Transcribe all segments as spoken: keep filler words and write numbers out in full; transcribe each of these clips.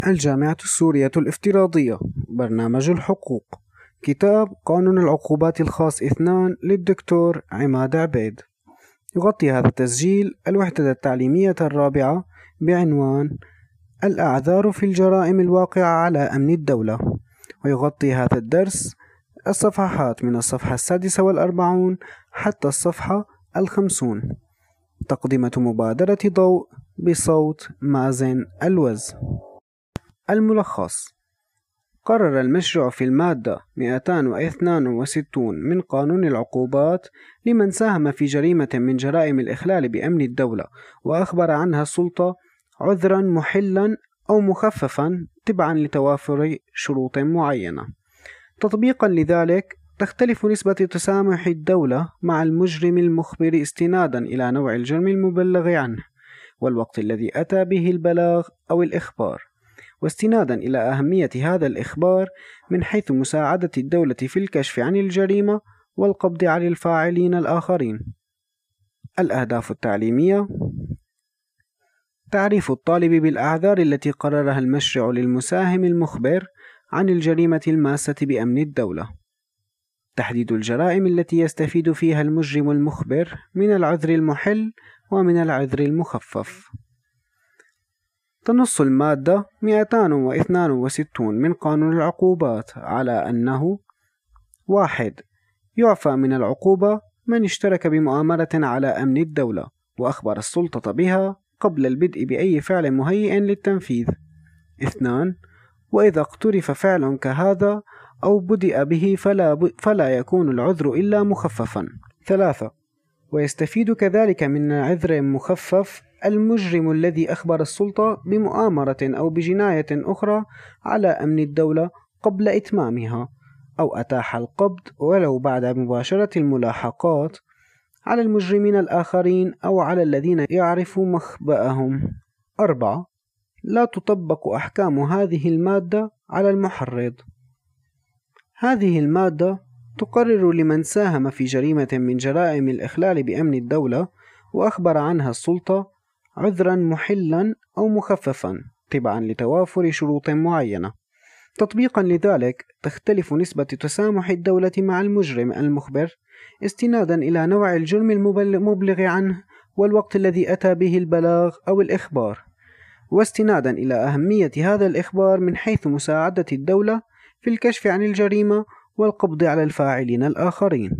الجامعة السورية الافتراضية، برنامج الحقوق، كتاب قانون العقوبات الخاص اثنان للدكتور عماد عبيد. يغطي هذا التسجيل الوحدة التعليمية الرابعة بعنوان الأعذار في الجرائم الواقعة على أمن الدولة، ويغطي هذا الدرس الصفحات من الصفحة السادسة والأربعون حتى الصفحة الخمسون. تقدمة مبادرة ضوء بصوت مازن الوز. الملخص: قرر المشروع في المادة مئتين واثنين وستين من قانون العقوبات لمن ساهم في جريمة من جرائم الإخلال بأمن الدولة وأخبر عنها السلطة عذرا محلا أو مخففا تبعا لتوافر شروط معينة. تطبيقا لذلك تختلف نسبة تسامح الدولة مع المجرم المخبر استنادا إلى نوع الجرم المبلغ عنه والوقت الذي أتى به البلاغ أو الإخبار، واستنادا إلى أهمية هذا الإخبار من حيث مساعدة الدولة في الكشف عن الجريمة والقبض على الفاعلين الآخرين. الأهداف التعليمية: تعريف الطالب بالأعذار التي قررها المشروع للمساهم المخبر عن الجريمة الماسة بأمن الدولة، تحديد الجرائم التي يستفيد فيها المجرم المخبر من العذر المحل ومن العذر المخفف. تنص المادة مئتين واثنين وستين من قانون العقوبات على أنه: واحد. يعفى من العقوبة من اشترك بمؤامرة على أمن الدولة وأخبر السلطة بها قبل البدء بأي فعل مهيئ للتنفيذ. اثنان. وإذا اقترف فعل كهذا أو بدأ به فلا, ب... فلا يكون العذر إلا مخففا. ثلاثة. ويستفيد كذلك من عذر مخفف المجرم الذي أخبر السلطة بمؤامرة أو بجناية أخرى على أمن الدولة قبل إتمامها، أو أتاح القبض ولو بعد مباشرة الملاحقات على المجرمين الآخرين أو على الذين يعرف مخبأهم. أربعة. لا تطبق أحكام هذه المادة على المحرض. هذه المادة تقرر لمن ساهم في جريمة من جرائم الإخلال بأمن الدولة وأخبر عنها السلطة عذرا محلا أو مخففا تبعا لتوافر شروط معينة. تطبيقا لذلك تختلف نسبة تسامح الدولة مع المجرم المخبر استنادا إلى نوع الجرم المبلغ عنه والوقت الذي أتى به البلاغ أو الإخبار، واستنادا إلى أهمية هذا الإخبار من حيث مساعدة الدولة في الكشف عن الجريمة والقبض على الفاعلين الآخرين.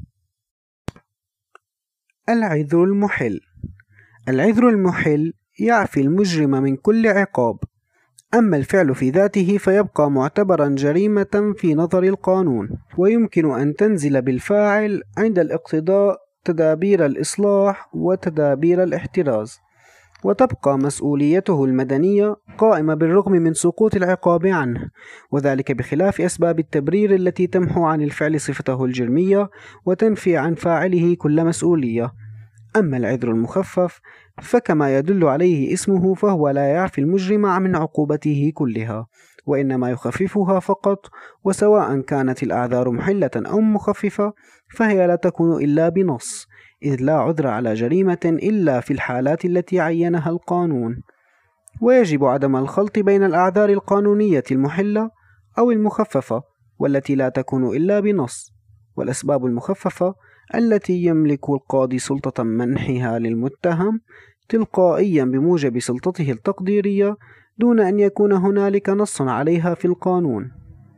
العذر المحل: العذر المحل يعفي المجرم من كل عقاب، أما الفعل في ذاته فيبقى معتبرا جريمة في نظر القانون، ويمكن أن تنزل بالفاعل عند الاقتضاء تدابير الإصلاح وتدابير الاحتراز، وتبقى مسؤوليته المدنية قائمة بالرغم من سقوط العقاب عنه، وذلك بخلاف أسباب التبرير التي تمحو عن الفعل صفته الجرمية وتنفي عن فاعله كل مسؤولية. أما العذر المخفف فكما يدل عليه اسمه فهو لا يعفي المجرم من عقوبته كلها، وإنما يخففها فقط، وسواء كانت الأعذار محلة أو مخففة فهي لا تكون إلا بنص، إذ لا عذر على جريمة إلا في الحالات التي عينها القانون. ويجب عدم الخلط بين الأعذار القانونية المحلة أو المخففة والتي لا تكون إلا بنص، والأسباب المخففة التي يملك القاضي سلطة منحها للمتهم تلقائيا بموجب سلطته التقديرية دون أن يكون هنالك نص عليها في القانون.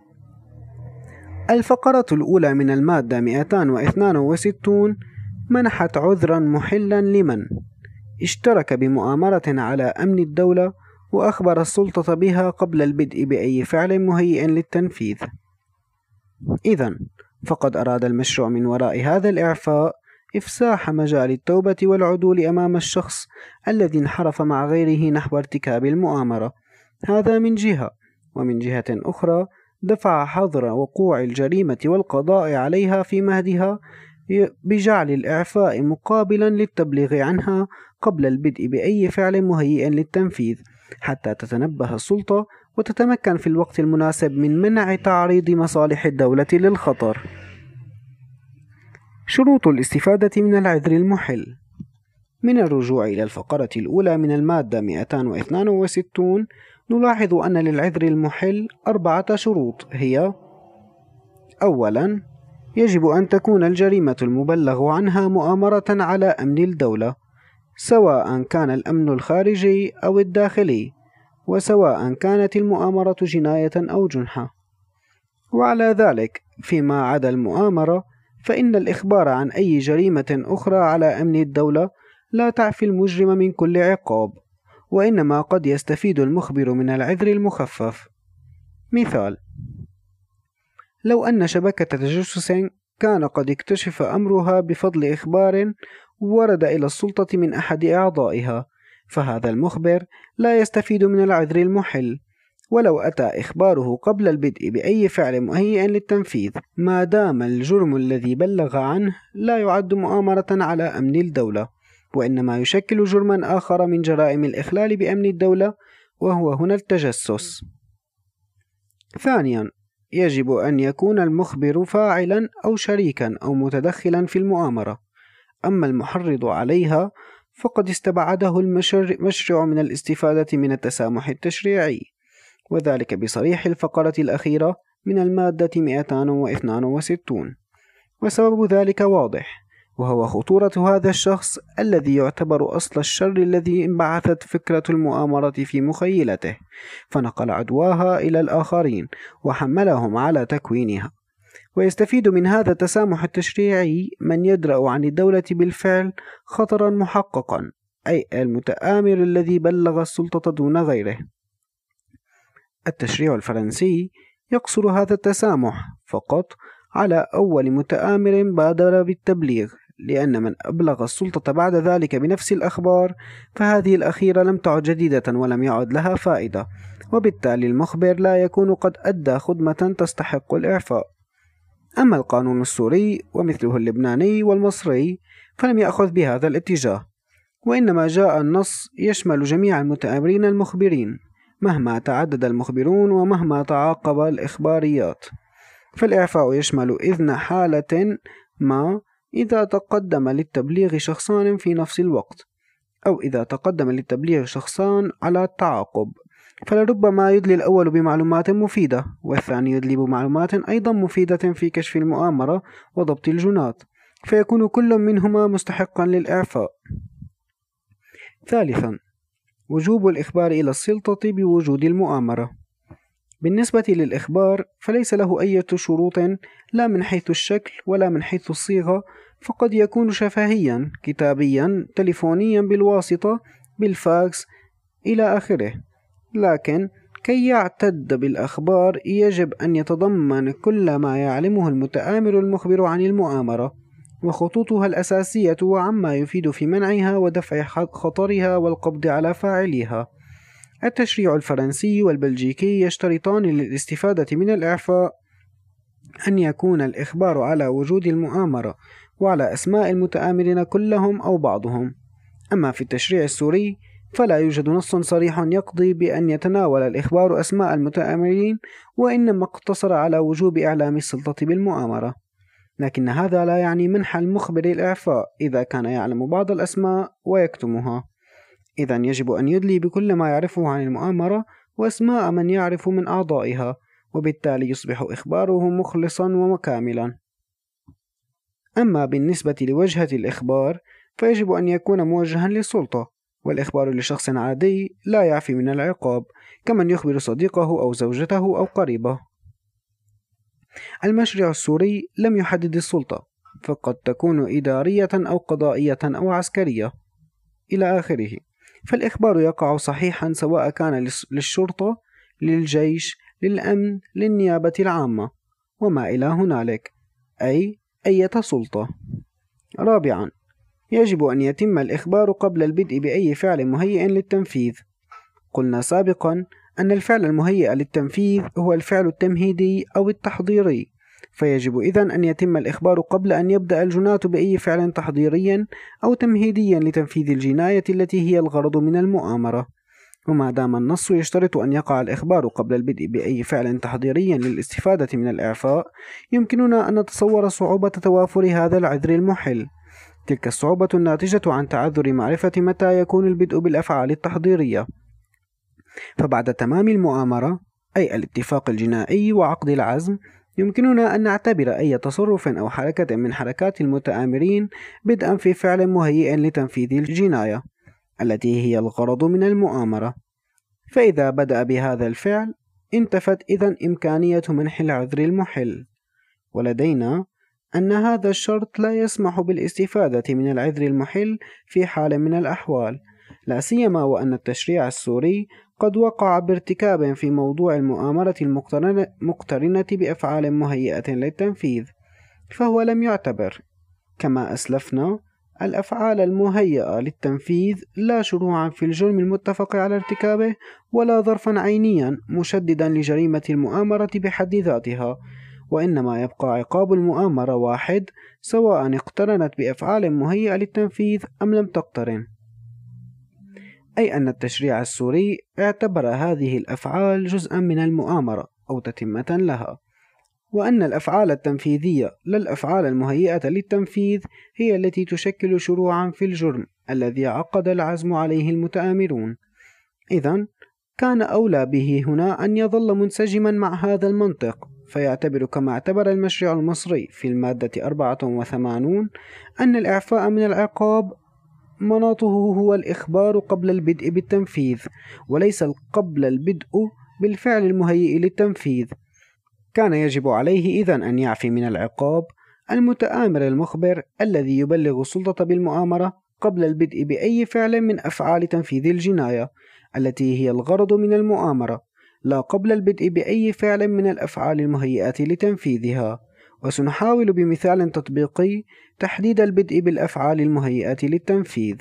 الفقرة الأولى من المادة مئتين واثنين وستين منحت عذرا محلا لمن اشترك بمؤامرة على أمن الدولة وأخبر السلطة بها قبل البدء بأي فعل مهيئ للتنفيذ. إذن فقد أراد المشروع من وراء هذا الإعفاء إفساح مجال التوبة والعدول أمام الشخص الذي انحرف مع غيره نحو ارتكاب المؤامرة، هذا من جهة، ومن جهة أخرى دفع حظر وقوع الجريمة والقضاء عليها في مهدها بجعل الإعفاء مقابلا للتبليغ عنها قبل البدء بأي فعل مهيئ للتنفيذ، حتى تتنبه السلطة وتتمكن في الوقت المناسب من منع تعريض مصالح الدولة للخطر. شروط الاستفادة من العذر المحل: من الرجوع إلى الفقرة الأولى من المادة مئتين واثنين وستين نلاحظ أن للعذر المحل أربعة شروط، هي: أولا، يجب أن تكون الجريمة المبلغ عنها مؤامرة على أمن الدولة، سواء كان الأمن الخارجي أو الداخلي، وسواء كانت المؤامرة جناية أو جنحة. وعلى ذلك فيما عدا المؤامرة، فإن الإخبار عن أي جريمة أخرى على أمن الدولة لا تعفي المجرم من كل عقاب، وإنما قد يستفيد المخبر من العذر المخفف. مثال: لو أن شبكة تجسس كان قد اكتشف أمرها بفضل إخبار ورد إلى السلطة من أحد أعضائها، فهذا المخبر لا يستفيد من العذر المحل ولو أتى إخباره قبل البدء بأي فعل مهيئ للتنفيذ، ما دام الجرم الذي بلغ عنه لا يعد مؤامرة على أمن الدولة، وإنما يشكل جرما آخر من جرائم الإخلال بأمن الدولة، وهو هنا التجسس. ثانيا، يجب أن يكون المخبر فاعلا أو شريكا أو متدخلا في المؤامرة. أما المحرض عليها فقد استبعده المشرع من الاستفادة من التسامح التشريعي، وذلك بصريح الفقرة الأخيرة من المادة مئتين واثنين وستين، وسبب ذلك واضح، وهو خطورة هذا الشخص الذي يعتبر أصل الشر الذي انبعثت فكرة المؤامرة في مخيلته، فنقل عدواها إلى الآخرين وحملهم على تكوينها. ويستفيد من هذا التسامح التشريعي من يدرأ عن الدولة بالفعل خطرا محققا، أي المتآمر الذي بلغ السلطة دون غيره. التشريع الفرنسي يقصر هذا التسامح فقط على أول متآمر بادر بالتبليغ، لأن من أبلغ السلطة بعد ذلك بنفس الأخبار فهذه الأخيرة لم تعد جديدة ولم يعد لها فائدة، وبالتالي المخبر لا يكون قد أدى خدمة تستحق الإعفاء. أما القانون السوري ومثله اللبناني والمصري فلم يأخذ بهذا الاتجاه، وإنما جاء النص يشمل جميع المتآمرين المخبرين مهما تعدد المخبرون ومهما تعاقب الإخباريات. فالإعفاء يشمل إذن حالة ما إذا تقدم للتبليغ شخصان في نفس الوقت، أو إذا تقدم للتبليغ شخصان على التعاقب، فلربما يدلي الأول بمعلومات مفيدة والثاني يدلي بمعلومات أيضا مفيدة في كشف المؤامرة وضبط الجنات، فيكون كل منهما مستحقا للإعفاء. ثالثا، وجوب الإخبار إلى السلطة بوجود المؤامرة. بالنسبة للإخبار فليس له أي شروط، لا من حيث الشكل ولا من حيث الصيغة، فقد يكون شفهيا، كتابيا، تليفونيا بالواسطة، بالفاكس إلى آخره. لكن كي يعتد بالأخبار يجب أن يتضمن كل ما يعلمه المتآمر المخبر عن المؤامرة وخطوطها الأساسية وعما يفيد في منعها ودفع خطرها والقبض على فاعليها. التشريع الفرنسي والبلجيكي يشترطان للاستفادة من الإعفاء أن يكون الإخبار على وجود المؤامرة وعلى أسماء المتآمرين كلهم أو بعضهم. أما في التشريع السوري فلا يوجد نص صريح يقضي بأن يتناول الإخبار أسماء المتآمرين، وإنما اقتصر على وجوب إعلام السلطة بالمؤامرة، لكن هذا لا يعني منح المخبر الإعفاء إذا كان يعلم بعض الأسماء ويكتمها. إذن يجب أن يدلي بكل ما يعرفه عن المؤامرة وأسماء من يعرف من أعضائها، وبالتالي يصبح إخباره مخلصا وكاملا. أما بالنسبة لوجهة الإخبار فيجب أن يكون موجها للسلطة، والإخبار لشخص عادي لا يعفي من العقاب كمن يخبر صديقه أو زوجته أو قريبه. المشرع السوري لم يحدد السلطة، فقد تكون إدارية أو قضائية أو عسكرية إلى آخره، فالإخبار يقع صحيحا سواء كان للشرطة، للجيش، للأمن، للنيابة العامة وما إلى هنالك، أي أية سلطة. رابعا، يجب أن يتم الإخبار قبل البدء بأي فعل مهيئ للتنفيذ. قلنا سابقا أن الفعل المهيئ للتنفيذ هو الفعل التمهيدي أو التحضيري، فيجب إذن أن يتم الإخبار قبل أن يبدأ الجنات بأي فعل تحضيري أو تمهيدي لتنفيذ الجناية التي هي الغرض من المؤامرة. وما دام النص يشترط أن يقع الإخبار قبل البدء بأي فعل تحضيري للاستفادة من الإعفاء، يمكننا أن نتصور صعوبة توافر هذا العذر المحل. تلك الصعوبة الناتجة عن تعذر معرفة متى يكون البدء بالأفعال التحضيرية. فبعد تمام المؤامرة أي الاتفاق الجنائي وعقد العزم، يمكننا أن نعتبر أي تصرف أو حركة من حركات المتآمرين بدءا في فعل مهيئ لتنفيذ الجناية التي هي الغرض من المؤامرة. فإذا بدأ بهذا الفعل انتفت إذن إمكانية منح العذر المحل، ولدينا أن هذا الشرط لا يسمح بالاستفادة من العذر المحل في حال من الأحوال، لا سيما وأن التشريع السوري قد وقع بارتكاب في موضوع المؤامرة المقترنة بأفعال مهيئة للتنفيذ، فهو لم يعتبر كما أسلفنا الأفعال المهيئة للتنفيذ لا شروعا في الجرم المتفق على ارتكابه ولا ظرفا عينيا مشددا لجريمة المؤامرة بحد ذاتها، وإنما يبقى عقاب المؤامرة واحد سواء اقترنت بأفعال مهيئة للتنفيذ أم لم تقترن، أي أن التشريع السوري اعتبر هذه الأفعال جزءا من المؤامرة أو تتمة لها، وأن الأفعال التنفيذية لا الأفعال المهيئة للتنفيذ هي التي تشكل شروعا في الجرم الذي عقد العزم عليه المتآمرون. إذن كان أولى به هنا أن يظل منسجما مع هذا المنطق، فيعتبر كما اعتبر المشريع المصري في المادة أربعة وثمانين أن الإعفاء من العقاب مناطه هو الإخبار قبل البدء بالتنفيذ وليس قبل البدء بالفعل المهيئ للتنفيذ. كان يجب عليه إذن أن يعفي من العقاب المتآمر المخبر الذي يبلغ السلطة بالمؤامرة قبل البدء بأي فعل من أفعال تنفيذ الجناية التي هي الغرض من المؤامرة، لا قبل البدء بأي فعل من الأفعال المهيئة لتنفيذها. وسنحاول بمثال تطبيقي تحديد البدء بالأفعال المهيئة للتنفيذ.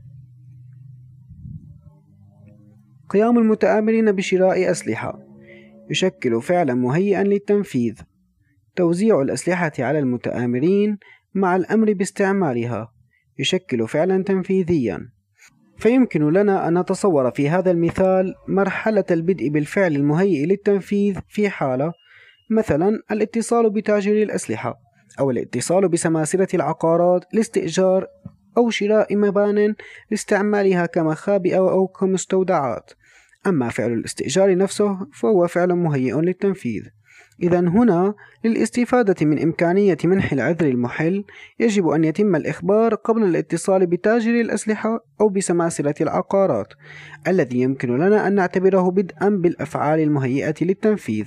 قيام المتآمرين بشراء أسلحة يشكل فعلا مهيئا للتنفيذ. توزيع الأسلحة على المتآمرين مع الأمر باستعمالها يشكل فعلا تنفيذيا. فيمكن لنا أن نتصور في هذا المثال مرحلة البدء بالفعل المهيئ للتنفيذ في حالة مثلا الاتصال بتاجر الأسلحة أو الاتصال بسماسرة العقارات لاستئجار أو شراء مبان لاستعمالها كمخابئ أو كمستودعات. أما فعل الاستئجار نفسه فهو فعل مهيئ للتنفيذ. إذن هنا للاستفادة من إمكانية منح العذر المحل يجب أن يتم الإخبار قبل الاتصال بتاجر الأسلحة أو بسماسرة العقارات الذي يمكن لنا أن نعتبره بدءا بالأفعال المهيئة للتنفيذ.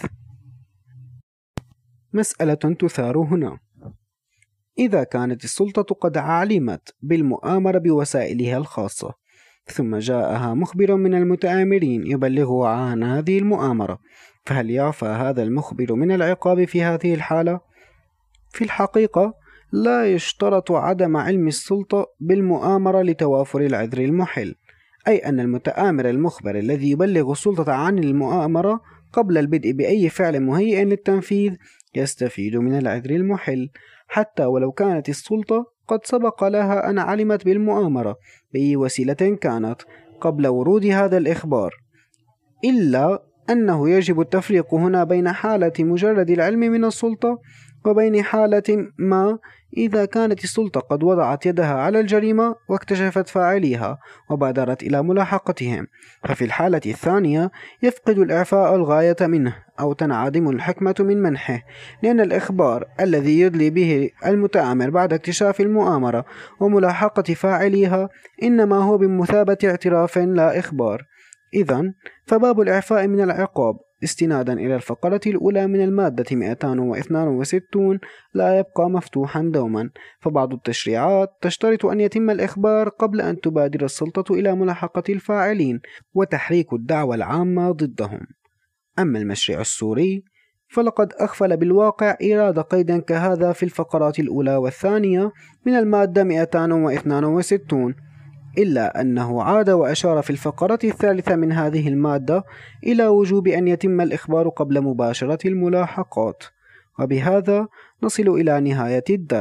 مسألة تثار هنا: إذا كانت السلطة قد علمت بالمؤامرة بوسائلها الخاصة ثم جاءها مخبر من المتآمرين يبلغها عن هذه المؤامرة، فهل يعفى هذا المخبر من العقاب في هذه الحالة؟ في الحقيقة لا يشترط عدم علم السلطة بالمؤامرة لتوافر العذر المحل، أي أن المتآمر المخبر الذي يبلغ السلطة عن المؤامرة قبل البدء بأي فعل مهيئ للتنفيذ يستفيد من العذر المحل، حتى ولو كانت السلطة قد سبق لها أن علمت بالمؤامرة بأي وسيلة كانت قبل ورود هذا الإخبار، إلا أنه يجب التفريق هنا بين حالة مجرد العلم من السلطة وبين حالة ما إذا كانت السلطة قد وضعت يدها على الجريمة واكتشفت فاعليها وبادرت إلى ملاحقتهم، ففي الحالة الثانية يفقد الإعفاء الغاية منه أو تنعدم الحكمة من منحه، لأن الإخبار الذي يدلي به المتآمر بعد اكتشاف المؤامرة وملاحقة فاعليها إنما هو بمثابة اعتراف لا إخبار. إذن فباب الإعفاء من العقاب استنادا إلى الفقرة الأولى من المادة مئتين واثنين وستين لا يبقى مفتوحا دوما، فبعض التشريعات تشترط أن يتم الإخبار قبل أن تبادر السلطة إلى ملاحقة الفاعلين وتحريك الدعوى العامة ضدهم. أما المشريع السوري فلقد أغفل بالواقع إيراد قيد كهذا في الفقرات الأولى والثانية من المادة مئتين واثنين وستين، إلا أنه عاد وأشار في الفقرة الثالثة من هذه المادة إلى وجوب أن يتم الإخبار قبل مباشرة الملاحقات. وبهذا نصل إلى نهاية الدرس.